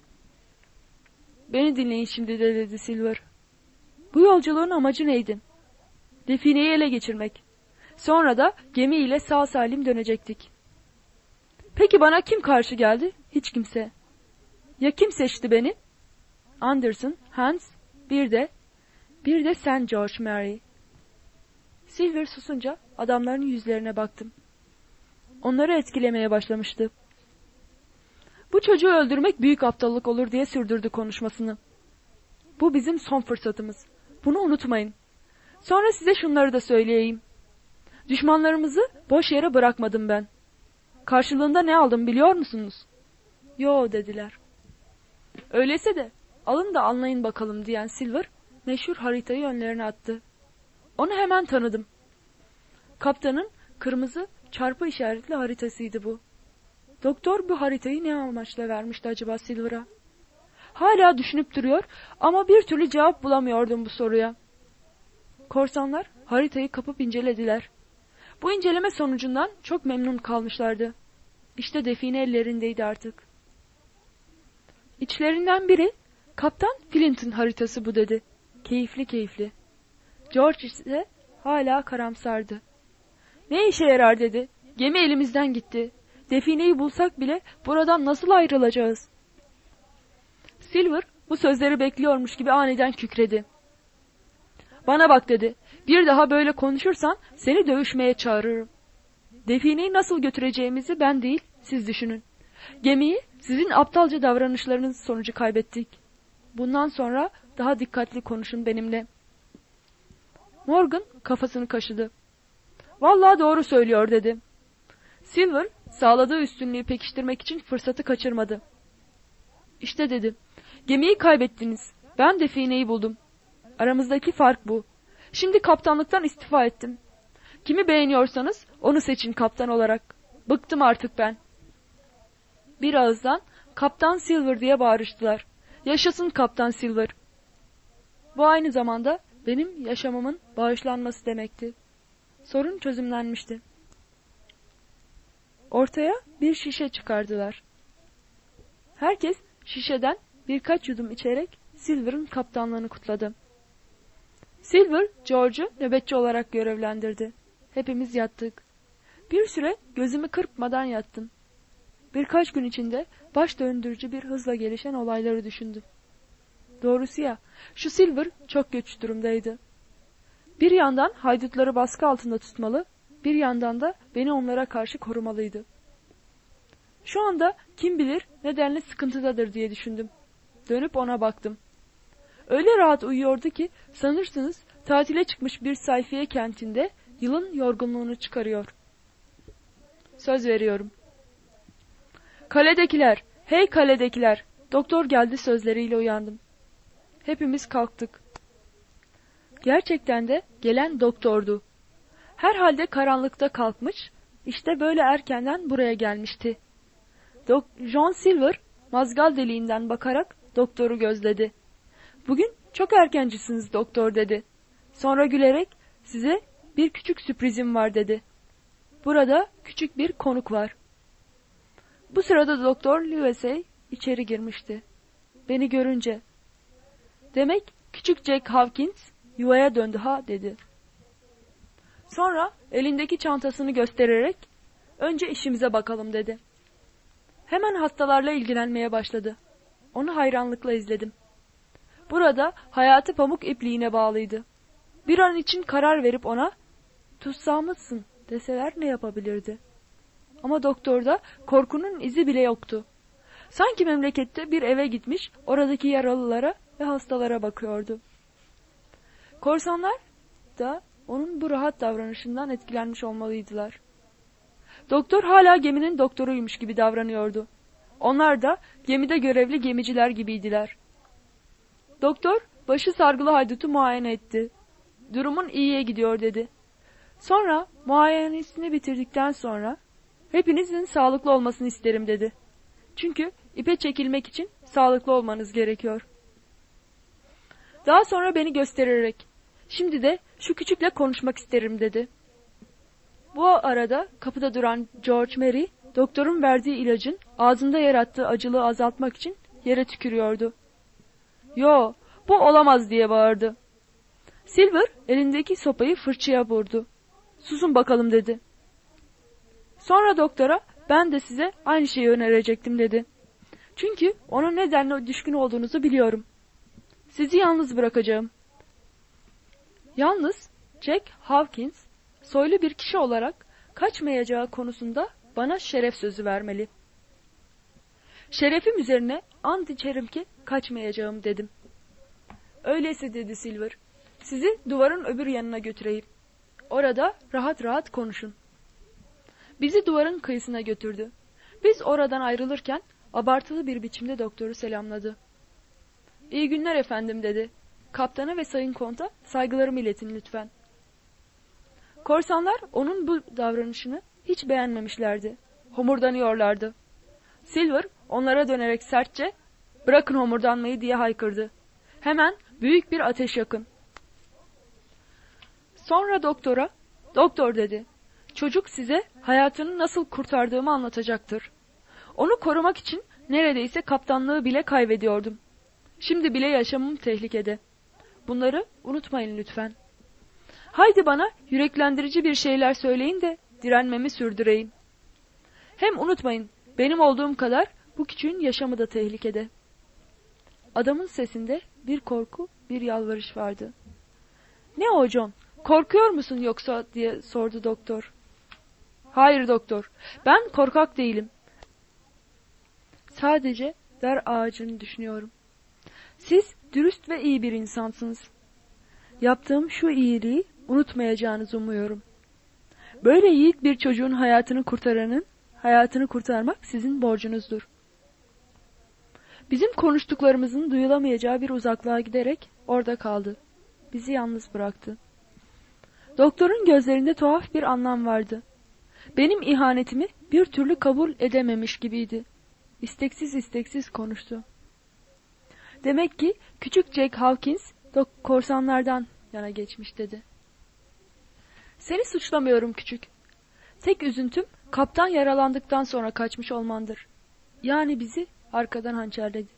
Beni dinleyin şimdi de dedi Silver. Bu yolculuğun amacı neydi? Defineyi ele geçirmek. Sonra da gemiyle sağ salim dönecektik. Peki bana kim karşı geldi? Hiç kimse. Ya kim seçti beni? Anderson, Hans, bir de, bir de sen George Mary. Silver susunca adamların yüzlerine baktım. Onları etkilemeye başlamıştı. Bu çocuğu öldürmek büyük aptallık olur diye sürdürdü konuşmasını. Bu bizim son fırsatımız. Bunu unutmayın. Sonra size şunları da söyleyeyim. Düşmanlarımızı boş yere bırakmadım ben. Karşılığında ne aldım biliyor musunuz? Yo dediler. Öyleyse de alın da anlayın bakalım diyen Silver meşhur haritayı önlerine attı. Onu hemen tanıdım. Kaptanın kırmızı çarpı işaretli haritasıydı bu. Doktor bu haritayı ne amaçla vermişti acaba Silver'a? Hala düşünüp duruyor ama bir türlü cevap bulamıyordum bu soruya. Korsanlar haritayı kapıp incelediler. Bu inceleme sonucundan çok memnun kalmışlardı. İşte define ellerindeydi artık. İçlerinden biri, Kaptan Flint'in haritası bu dedi. Keyifli keyifli. George ise hala karamsardı. Ne işe yarar dedi. Gemi elimizden gitti. Defineyi bulsak bile buradan nasıl ayrılacağız? Silver bu sözleri bekliyormuş gibi aniden kükredi. Bana bak dedi. Bir daha böyle konuşursan seni dövüşmeye çağırırım. Defineyi nasıl götüreceğimizi ben değil, siz düşünün. Gemiyi sizin aptalca davranışlarınız sonucu kaybettik. Bundan sonra daha dikkatli konuşun benimle. Morgan kafasını kaşıdı. Vallahi doğru söylüyor dedi. Silver sağladığı üstünlüğü pekiştirmek için fırsatı kaçırmadı. İşte dedi. Gemiyi kaybettiniz. Ben defineyi buldum. Aramızdaki fark bu. Şimdi kaptanlıktan istifa ettim. Kimi beğeniyorsanız onu seçin kaptan olarak. Bıktım artık ben. Bir ağızdan Kaptan Silver diye bağırıştılar. Yaşasın Kaptan Silver. Bu aynı zamanda benim yaşamımın bağışlanması demekti. Sorun çözümlenmişti. Ortaya bir şişe çıkardılar. Herkes şişeden birkaç yudum içerek Silver'ın kaptanlığını kutladı. Silver, George'u nöbetçi olarak görevlendirdi. Hepimiz yattık. Bir süre gözümü kırpmadan yattım. Birkaç gün içinde baş döndürücü bir hızla gelişen olayları düşündüm. Doğrusu ya, şu Silver çok güç durumdaydı. Bir yandan haydutları baskı altında tutmalı, bir yandan da beni onlara karşı korumalıydı. Şu anda kim bilir nedenle sıkıntıdadır diye düşündüm. Dönüp ona baktım. Öyle rahat uyuyordu ki sanırsınız tatile çıkmış bir sayfiye kentinde yılın yorgunluğunu çıkarıyor. Söz veriyorum. Kaledekiler, hey kaledekiler, doktor geldi sözleriyle uyandım. Hepimiz kalktık. Gerçekten de gelen doktordu. Herhalde karanlıkta kalkmış, işte böyle erkenden buraya gelmişti. Dok John Silver mazgal deliğinden bakarak doktoru gözledi. Bugün çok erkencisiniz doktor dedi. Sonra gülerek size bir küçük sürprizim var dedi. Burada küçük bir konuk var. Bu sırada Doktor Livesey içeri girmişti. Beni görünce, demek küçük Jack Hawkins yuvaya döndü ha dedi. Sonra elindeki çantasını göstererek önce işimize bakalım dedi. Hemen hastalarla ilgilenmeye başladı. Onu hayranlıkla izledim. Burada hayatı pamuk ipliğine bağlıydı. Bir an için karar verip ona tutsağımızsın deseler ne yapabilirdi? Ama doktorda korkunun izi bile yoktu. Sanki memlekette bir eve gitmiş, oradaki yaralılara ve hastalara bakıyordu. Korsanlar da onun bu rahat davranışından etkilenmiş olmalıydılar. Doktor hala geminin doktoruymuş gibi davranıyordu. Onlar da gemide görevli gemiciler gibiydiler. Doktor başı sargılı haydutu muayene etti. Durumun iyiye gidiyor dedi. Sonra muayenesini bitirdikten sonra hepinizin sağlıklı olmasını isterim dedi. Çünkü ipe çekilmek için sağlıklı olmanız gerekiyor. Daha sonra beni göstererek, şimdi de şu küçükle konuşmak isterim dedi. Bu arada kapıda duran George Mary, doktorun verdiği ilacın ağzında yarattığı acılığı azaltmak için yere tükürüyordu. Yo, bu olamaz diye bağırdı. Silver elindeki sopayı fırçaya vurdu. Susun bakalım dedi. Sonra doktora ben de size aynı şeyi önerecektim dedi. Çünkü ona nedenle düşkün olduğunuzu biliyorum. Sizi yalnız bırakacağım. Yalnız Jack Hawkins soylu bir kişi olarak kaçmayacağı konusunda bana şeref sözü vermeli. Şerefim üzerine ant içerim ki kaçmayacağım dedim. Öyleyse dedi Silver, sizi duvarın öbür yanına götüreyim. Orada rahat rahat konuşun. Bizi duvarın kıyısına götürdü. Biz oradan ayrılırken abartılı bir biçimde doktoru selamladı. İyi günler efendim dedi. Kaptana ve Sayın Kont'a saygılarımı iletin lütfen. Korsanlar onun bu davranışını hiç beğenmemişlerdi. Homurdanıyorlardı. Silver onlara dönerek sertçe bırakın homurdanmayı diye haykırdı. Hemen büyük bir ateş yakın. Sonra doktora, doktor dedi. Çocuk size hayatını nasıl kurtardığımı anlatacaktır. Onu korumak için neredeyse kaptanlığı bile kaybediyordum. Şimdi bile yaşamım tehlikede. Bunları unutmayın lütfen. Haydi bana yüreklendirici bir şeyler söyleyin de direnmemi sürdüreyim. Hem unutmayın, benim olduğum kadar bu küçüğün yaşamı da tehlikede. Adamın sesinde bir korku, bir yalvarış vardı. Ne o John? Korkuyor musun yoksa diye sordu doktor. Hayır doktor, ben korkak değilim. Sadece dar ağacını düşünüyorum. Siz dürüst ve iyi bir insansınız. Yaptığım şu iyiliği unutmayacağınızı umuyorum. Böyle yiğit bir çocuğun hayatını kurtaranın hayatını kurtarmak sizin borcunuzdur. Bizim konuştuklarımızın duyulamayacağı bir uzaklığa giderek orada kaldı. Bizi yalnız bıraktı. Doktorun gözlerinde tuhaf bir anlam vardı. Benim ihanetimi bir türlü kabul edememiş gibiydi. İsteksiz isteksiz konuştu. Demek ki küçük Jack Hawkins korsanlardan yana geçmiş dedi. Seni suçlamıyorum küçük. Tek üzüntüm kaptan yaralandıktan sonra kaçmış olmandır. Yani bizi arkadan hançerledi.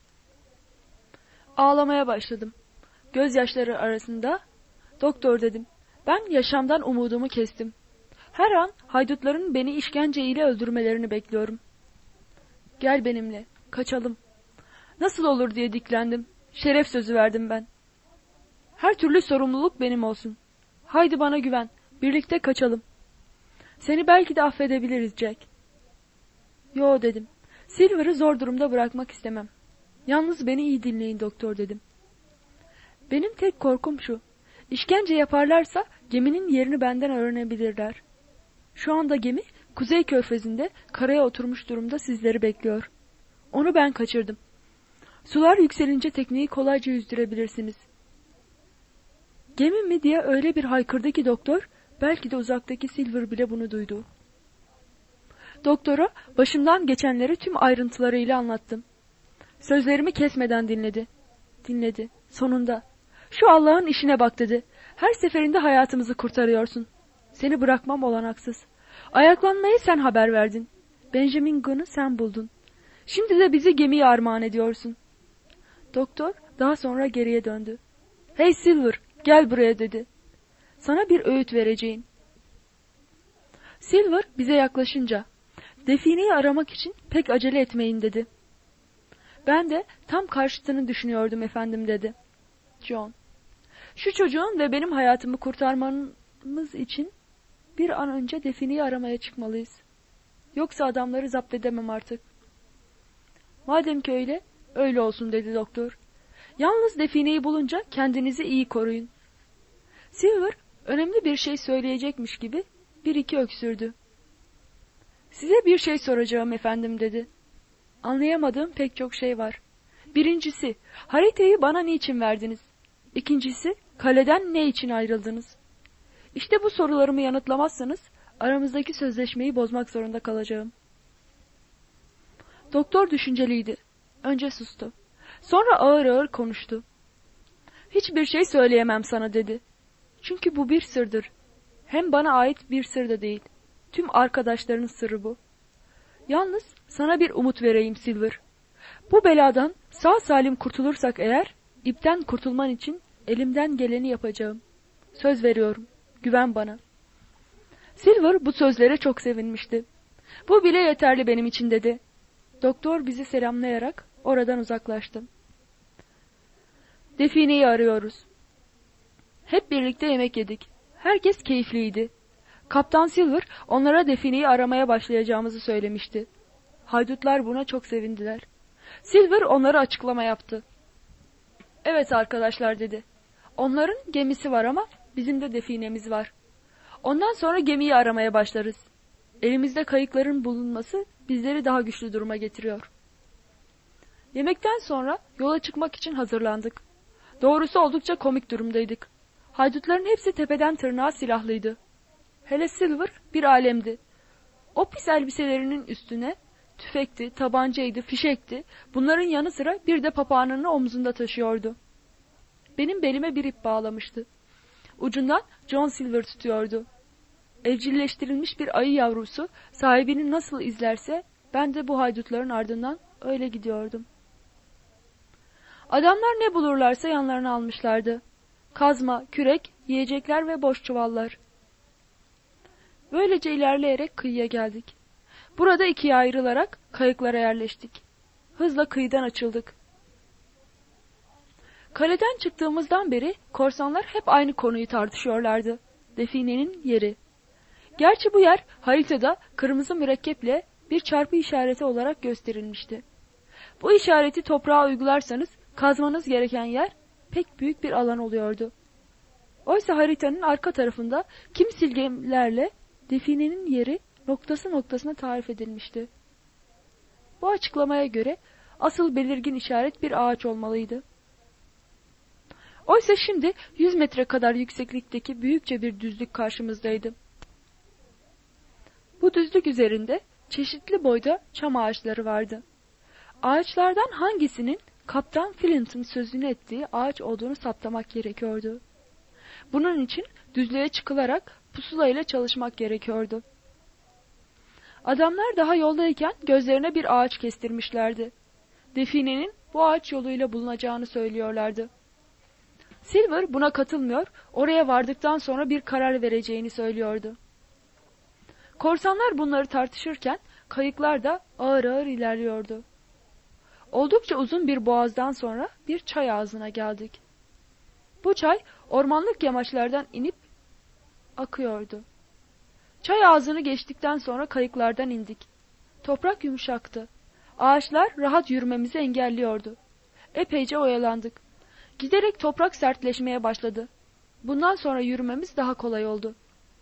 Ağlamaya başladım. Gözyaşları arasında, doktor dedim, ben yaşamdan umudumu kestim. Her an haydutların beni işkence ile öldürmelerini bekliyorum. Gel benimle, kaçalım. Nasıl olur diye diklendim. Şeref sözü verdim ben. Her türlü sorumluluk benim olsun. Haydi bana güven, birlikte kaçalım. Seni belki de affedebiliriz Jack. Yo dedim. Silver'ı zor durumda bırakmak istemem. Yalnız beni iyi dinleyin doktor dedim. Benim tek korkum şu. İşkence yaparlarsa geminin yerini benden öğrenebilirler. Şu anda gemi Kuzey Körfezi'nde karaya oturmuş durumda sizleri bekliyor. Onu ben kaçırdım. Sular yükselince tekneyi kolayca yüzdürebilirsiniz. Gemi mi diye öyle bir haykırdı ki doktor, belki de uzaktaki Silver bile bunu duydu. Doktora başımdan geçenleri tüm ayrıntılarıyla anlattım. Sözlerimi kesmeden dinledi. Dinledi. Sonunda. Şu Allah'ın işine bak dedi. Her seferinde hayatımızı kurtarıyorsun. Seni bırakmam olanaksız. Ayaklanmayı sen haber verdin. Benjamin Gunn'u sen buldun. Şimdi de bizi gemiye armağan ediyorsun. Doktor daha sonra geriye döndü. Hey Silver, gel buraya dedi. Sana bir öğüt vereceğim. Silver bize yaklaşınca, defineyi aramak için pek acele etmeyin dedi. Ben de tam karşıtını düşünüyordum efendim dedi. John, şu çocuğun ve benim hayatımı kurtarmamız için bir an önce defineyi aramaya çıkmalıyız. Yoksa adamları zapt edemem artık. Madem ki öyle, öyle olsun dedi doktor. Yalnız defineyi bulunca kendinizi iyi koruyun. Silver önemli bir şey söyleyecekmiş gibi bir iki öksürdü. Size bir şey soracağım efendim dedi. Anlayamadığım pek çok şey var. Birincisi, haritayı bana niçin verdiniz? İkincisi, kaleden ne için ayrıldınız? İşte bu sorularımı yanıtlamazsanız aramızdaki sözleşmeyi bozmak zorunda kalacağım. Doktor düşünceliydi. Önce sustu. Sonra ağır ağır konuştu. Hiçbir şey söyleyemem sana dedi. Çünkü bu bir sırdır. Hem bana ait bir sır da değil. Tüm arkadaşlarının sırrı bu. Yalnız sana bir umut vereyim Silver. Bu beladan sağ salim kurtulursak eğer, ipten kurtulman için elimden geleni yapacağım. Söz veriyorum. Güven bana. Silver bu sözlere çok sevinmişti. Bu bile yeterli benim için dedi. Doktor bizi selamlayarak oradan uzaklaştı. Defineyi arıyoruz. Hep birlikte yemek yedik. Herkes keyifliydi. Kaptan Silver onlara defineyi aramaya başlayacağımızı söylemişti. Haydutlar buna çok sevindiler. Silver onlara açıklama yaptı. Evet arkadaşlar dedi. Onların gemisi var ama bizim de definemiz var. Ondan sonra gemiyi aramaya başlarız. Elimizde kayıkların bulunması bizleri daha güçlü duruma getiriyor. Yemekten sonra yola çıkmak için hazırlandık. Doğrusu oldukça komik durumdaydık. Haydutların hepsi tepeden tırnağa silahlıydı. Hele Silver bir alemdi. O pis elbiselerinin üstüne tüfekti, tabancaydı, fişekti. Bunların yanı sıra bir de papağanını omzunda taşıyordu. Benim belime bir ip bağlamıştı. Ucundan John Silver tutuyordu. Evcilleştirilmiş bir ayı yavrusu sahibini nasıl izlerse ben de bu haydutların ardından öyle gidiyordum. Adamlar ne bulurlarsa yanlarına almışlardı. Kazma, kürek, yiyecekler ve boş çuvallar. Böylece ilerleyerek kıyıya geldik. Burada ikiye ayrılarak kayıklara yerleştik. Hızla kıyıdan açıldık. Kaleden çıktığımızdan beri korsanlar hep aynı konuyu tartışıyorlardı. Definenin yeri. Gerçi bu yer haritada kırmızı mürekkeple bir çarpı işareti olarak gösterilmişti. Bu işareti toprağa uygularsanız kazmanız gereken yer pek büyük bir alan oluyordu. Oysa haritanın arka tarafında kim silgilerle definenin yeri noktası noktasına tarif edilmişti. Bu açıklamaya göre asıl belirgin işaret bir ağaç olmalıydı. Oysa şimdi yüz metre kadar yükseklikteki büyükçe bir düzlük karşımızdaydı. Bu düzlük üzerinde çeşitli boyda çam ağaçları vardı. Ağaçlardan hangisinin Kaptan Flint'in sözünü ettiği ağaç olduğunu saptamak gerekiyordu. Bunun için düzlüğe çıkılarak pusula ile çalışmak gerekiyordu. Adamlar daha yoldayken gözlerine bir ağaç kestirmişlerdi. Definenin bu ağaç yoluyla bulunacağını söylüyorlardı. Silver buna katılmıyor, oraya vardıktan sonra bir karar vereceğini söylüyordu. Korsanlar bunları tartışırken kayıklar da ağır ağır ilerliyordu. Oldukça uzun bir boğazdan sonra bir çay ağzına geldik. Bu çay ormanlık yamaçlardan inip akıyordu. Çay ağzını geçtikten sonra kayıklardan indik. Toprak yumuşaktı. Ağaçlar rahat yürümemizi engelliyordu. Epeyce oyalandık. Giderek toprak sertleşmeye başladı. Bundan sonra yürümemiz daha kolay oldu.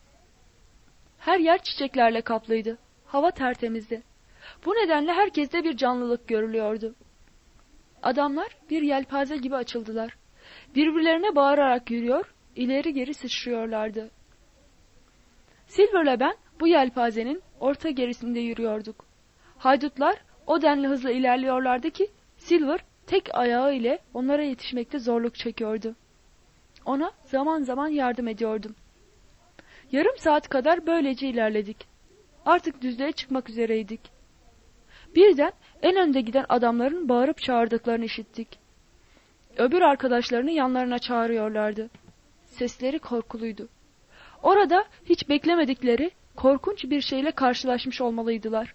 Her yer çiçeklerle kaplıydı. Hava tertemizdi. Bu nedenle herkeste bir canlılık görülüyordu. Adamlar bir yelpaze gibi açıldılar. Birbirlerine bağırarak yürüyor, ileri geri sıçrıyorlardı. Silver'la ben bu yelpazenin orta gerisinde yürüyorduk. Haydutlar o denli hızla ilerliyorlardı ki Silver tek ayağı ile onlara yetişmekte zorluk çekiyordu. Ona zaman zaman yardım ediyordum. Yarım saat kadar böylece ilerledik. Artık düzlüğe çıkmak üzereydik. Birden en önde giden adamların bağırıp çağırdıklarını işittik. Öbür arkadaşlarını yanlarına çağırıyorlardı. Sesleri korkuluydu. Orada hiç beklemedikleri korkunç bir şeyle karşılaşmış olmalıydılar.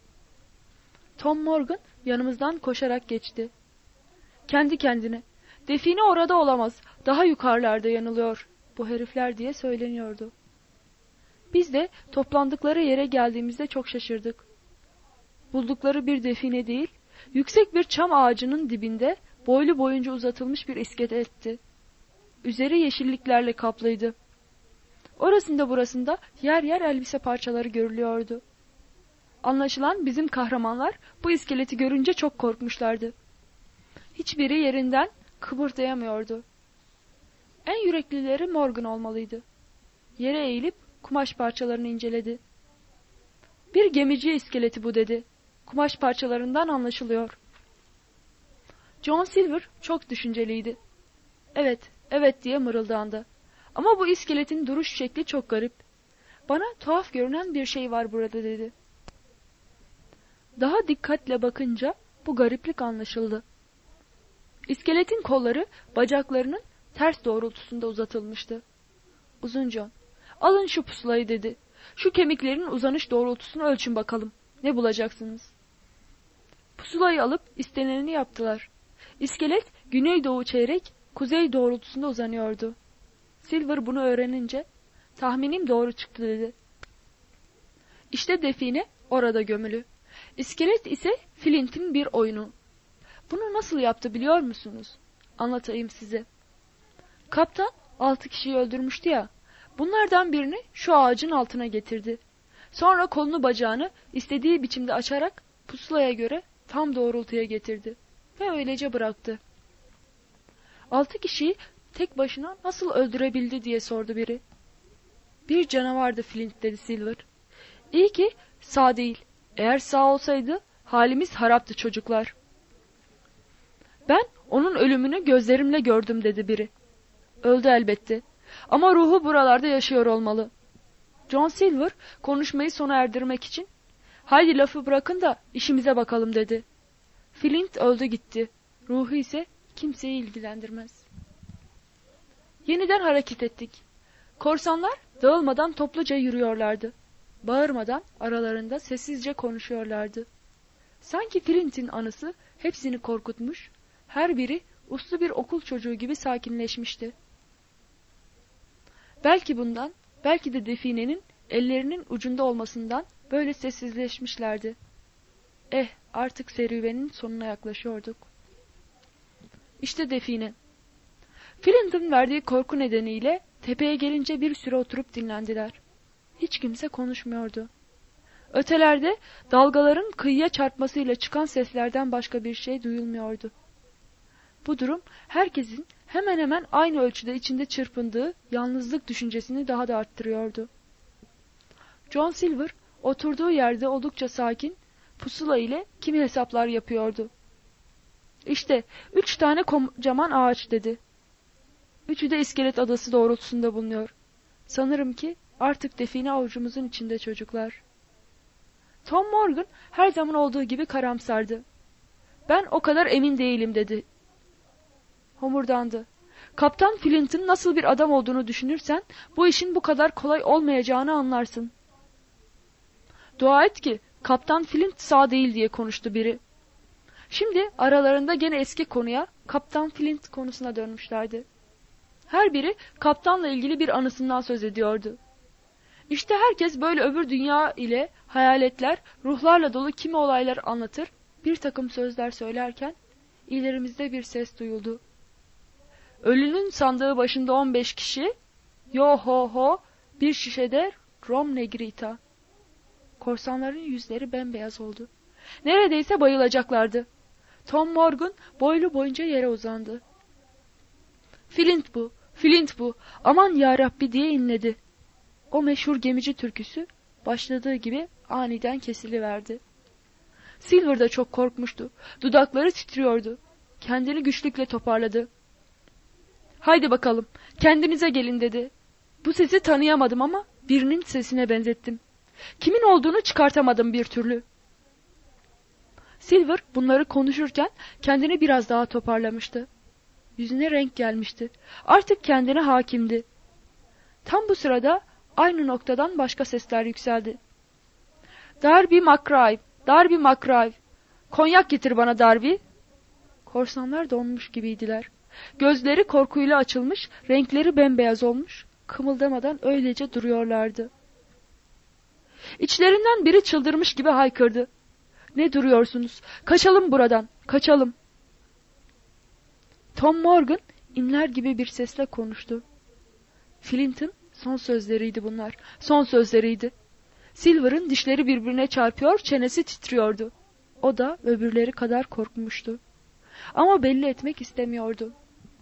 Tom Morgan yanımızdan koşarak geçti. Kendi kendine, define orada olamaz, daha yukarılarda yanılıyor bu herifler diye söyleniyordu. Biz de toplandıkları yere geldiğimizde çok şaşırdık. Buldukları bir define değil, yüksek bir çam ağacının dibinde boylu boyunca uzatılmış bir iskeletti. Üzeri yeşilliklerle kaplıydı. Orasında burasında yer yer elbise parçaları görülüyordu. Anlaşılan bizim kahramanlar bu iskeleti görünce çok korkmuşlardı. Hiçbiri yerinden kıpırdayamıyordu. En yüreklileri Morgan olmalıydı. Yere eğilip kumaş parçalarını inceledi. Bir gemici iskeleti bu dedi. Kumaş parçalarından anlaşılıyor. John Silver çok düşünceliydi. Evet, evet diye mırıldandı. Ama bu iskeletin duruş şekli çok garip. Bana tuhaf görünen bir şey var burada dedi. Daha dikkatle bakınca bu gariplik anlaşıldı. İskeletin kolları bacaklarının ters doğrultusunda uzatılmıştı. Uzun John, alın şu pusulayı dedi. Şu kemiklerin uzanış doğrultusunu ölçün bakalım. Ne bulacaksınız? Pusulayı alıp istenileni yaptılar. İskelet güneydoğu çeyrek, kuzey doğrultusunda uzanıyordu. Silver bunu öğrenince tahminim doğru çıktı dedi. İşte define orada gömülü. İskelet ise Flint'in bir oyunu. Bunu nasıl yaptı biliyor musunuz? Anlatayım size. Kaptan altı kişiyi öldürmüştü ya. Bunlardan birini şu ağacın altına getirdi. Sonra kolunu bacağını istediği biçimde açarak pusulaya göre tam doğrultuya getirdi. Ve öylece bıraktı. Altı kişiyi tek başına nasıl öldürebildi diye sordu biri. Bir canavardı Flint dedi Silver. İyi ki sağ değil. Eğer sağ olsaydı halimiz haraptı çocuklar. Ben onun ölümünü gözlerimle gördüm dedi biri. Öldü elbette. Ama ruhu buralarda yaşıyor olmalı. John Silver konuşmayı sona erdirmek için haydi lafı bırakın da işimize bakalım dedi. Flint öldü gitti. Ruhu ise kimseyi ilgilendirmez. Yeniden hareket ettik. Korsanlar dağılmadan topluca yürüyorlardı. bağırmadan aralarında sessizce konuşuyorlardı. Sanki Flint'in anısı hepsini korkutmuş, her biri uslu bir okul çocuğu gibi sakinleşmişti. Belki bundan, belki de definenin ellerinin ucunda olmasından böyle sessizleşmişlerdi. Eh, artık serüvenin sonuna yaklaşıyorduk. İşte define. Flint'in verdiği korku nedeniyle tepeye gelince bir süre oturup dinlendiler. Hiç kimse konuşmuyordu. Ötelerde dalgaların kıyıya çarpmasıyla çıkan seslerden başka bir şey duyulmuyordu. Bu durum herkesin hemen hemen aynı ölçüde içinde çırpındığı yalnızlık düşüncesini daha da arttırıyordu. John Silver oturduğu yerde oldukça sakin, pusula ile kimi hesaplar yapıyordu. İşte üç tane kocaman ağaç dedi. Üçü de iskelet adası doğrultusunda bulunuyor. Sanırım ki artık define avucumuzun içinde çocuklar. Tom Morgan her zaman olduğu gibi karamsardı. Ben o kadar emin değilim dedi. Homurdandı. Kaptan Flint'in nasıl bir adam olduğunu düşünürsen bu işin bu kadar kolay olmayacağını anlarsın. Dua et ki Kaptan Flint sağ değil diye konuştu biri. Şimdi aralarında gene eski konuya, Kaptan Flint konusuna dönmüşlerdi. Her biri kaptanla ilgili bir anısından söz ediyordu. İşte herkes böyle öbür dünya ile hayaletler, ruhlarla dolu kimi olaylar anlatır, bir takım sözler söylerken ilerimizde bir ses duyuldu. Ölünün sandığı başında on beş kişi, yo ho ho, bir şişede rom negrita. Korsanların yüzleri bembeyaz oldu. Neredeyse bayılacaklardı. Tom Morgan boylu boyunca yere uzandı. Flint bu, Flint bu, aman yarabbi diye inledi. O meşhur gemici türküsü başladığı gibi aniden kesiliverdi. Silver da çok korkmuştu. Dudakları titriyordu. Kendini güçlükle toparladı. Haydi bakalım, kendinize gelin dedi. Bu sesi tanıyamadım ama birinin sesine benzettim. Kimin olduğunu çıkartamadım bir türlü. Silver bunları konuşurken kendini biraz daha toparlamıştı. Yüzüne renk gelmişti. Artık kendine hakimdi. Tam bu sırada aynı noktadan başka sesler yükseldi. Darby McCrive, Darby McCrive. Konyak getir bana Darby. Korsanlar donmuş gibiydiler. Gözleri korkuyla açılmış, renkleri bembeyaz olmuş, kımıldamadan öylece duruyorlardı. İçlerinden biri çıldırmış gibi haykırdı. Ne duruyorsunuz? Kaçalım buradan, kaçalım. Tom Morgan inler gibi bir sesle konuştu. Flint'in son sözleriydi bunlar, son sözleriydi. Silver'ın dişleri birbirine çarpıyor, çenesi titriyordu. O da öbürleri kadar korkmuştu. Ama belli etmek istemiyordu.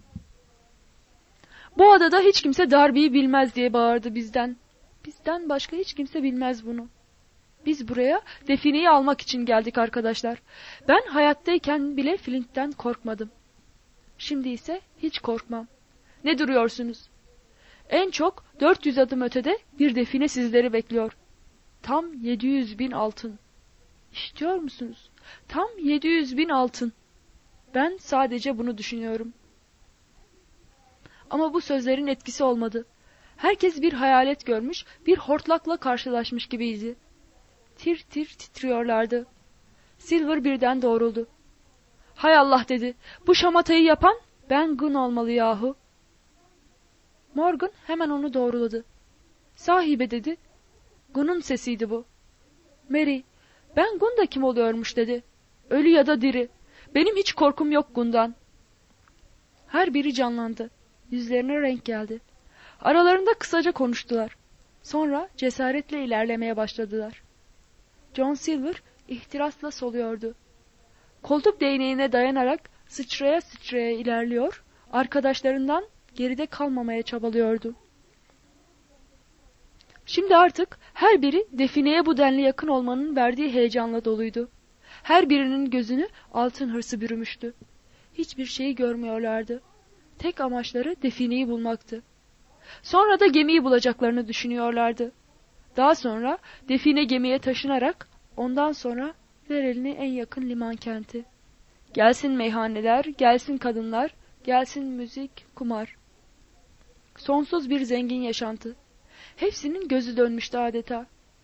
Bu adada hiç kimse Darby'yi bilmez diye bağırdı bizden. Bizden başka hiç kimse bilmez bunu. Biz buraya defineyi almak için geldik arkadaşlar. Ben hayattayken bile Flint'ten korkmadım. Şimdi ise hiç korkmam. Ne duruyorsunuz? En çok dört yüz adım ötede bir define sizleri bekliyor. Tam yedi yüz bin altın. İşitiyor musunuz? Tam yedi yüz bin altın. Ben sadece bunu düşünüyorum. Ama bu sözlerin etkisi olmadı. Herkes bir hayalet görmüş, bir hortlakla karşılaşmış gibiydi. Tir tir titriyorlardı. Silver birden doğruldu. Hay Allah dedi. Bu şamatayı yapan Ben Gunn olmalı yahu. Morgan hemen onu doğruladı. Sahibe dedi. Gunn'un sesiydi bu. Mary, Ben Gunn da kim oluyormuş dedi. Ölü ya da diri. Benim hiç korkum yok Gunn'dan. Her biri canlandı. Yüzlerine renk geldi. Aralarında kısaca konuştular. Sonra cesaretle ilerlemeye başladılar. John Silver ihtirasla soluyordu. Koltuk değneğine dayanarak sıçraya sıçraya ilerliyor, arkadaşlarından geride kalmamaya çabalıyordu. Şimdi artık her biri defineye bu denli yakın olmanın verdiği heyecanla doluydu. Her birinin gözünü altın hırsı bürümüştü. Hiçbir şeyi görmüyorlardı. Tek amaçları defineyi bulmaktı. Sonra da gemiyi bulacaklarını düşünüyorlardı. Daha sonra define gemiye taşınarak ondan sonra ver elini en yakın liman kenti. Gelsin meyhaneler, gelsin kadınlar, gelsin müzik, kumar. Sonsuz bir zengin yaşantı. Hepsinin gözü dönmüştü adeta.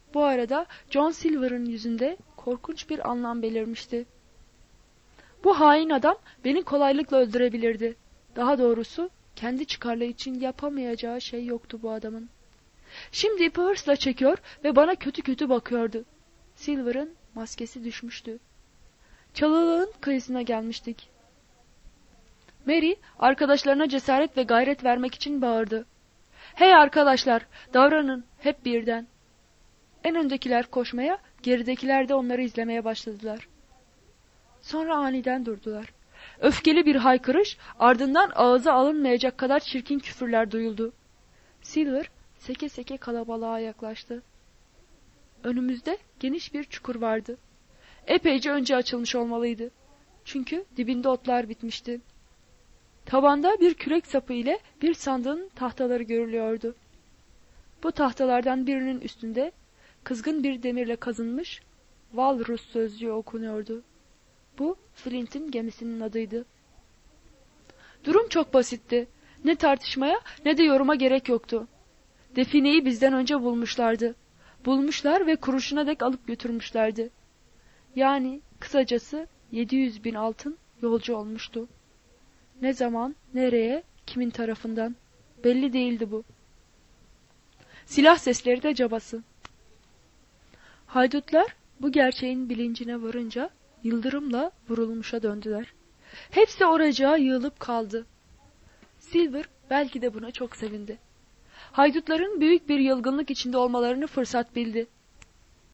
Bu arada John Silver'ın yüzünde korkunç bir anlam belirmişti. Bu hain adam beni kolaylıkla öldürebilirdi. Daha doğrusu kendi çıkarları için yapamayacağı şey yoktu bu adamın. Şimdi ipi hırsla çekiyor ve bana kötü kötü bakıyordu. Silver'ın maskesi düşmüştü. Çalılığın kıyısına gelmiştik. Mary arkadaşlarına cesaret ve gayret vermek için bağırdı. Hey arkadaşlar, davranın hep birden. En öndekiler koşmaya, geridekiler de onları izlemeye başladılar. Sonra aniden durdular. Öfkeli bir haykırış, ardından ağza alınmayacak kadar çirkin küfürler duyuldu. Silver seke seke kalabalığa yaklaştı. Önümüzde geniş bir çukur vardı. Epeyce önce açılmış olmalıydı. Çünkü dibinde otlar bitmişti. Tavanda bir kürek sapı ile bir sandığın tahtaları görülüyordu. Bu tahtalardan birinin üstünde kızgın bir demirle kazınmış Walrus sözcüğü okunuyordu. Bu Flint'in gemisinin adıydı. Durum çok basitti. Ne tartışmaya ne de yoruma gerek yoktu. Defineyi bizden önce bulmuşlardı. Bulmuşlar ve kuruşuna dek alıp götürmüşlerdi. Yani kısacası yedi yüz bin altın yolcu olmuştu. Ne zaman, nereye, kimin tarafından belli değildi bu. Silah sesleri de cabası. Haydutlar bu gerçeğin bilincine varınca yıldırımla vurulmuşa döndüler. Hepsi oracığa yığılıp kaldı. Silver belki de buna çok sevindi. Haydutların büyük bir yılgınlık içinde olmalarını fırsat bildi.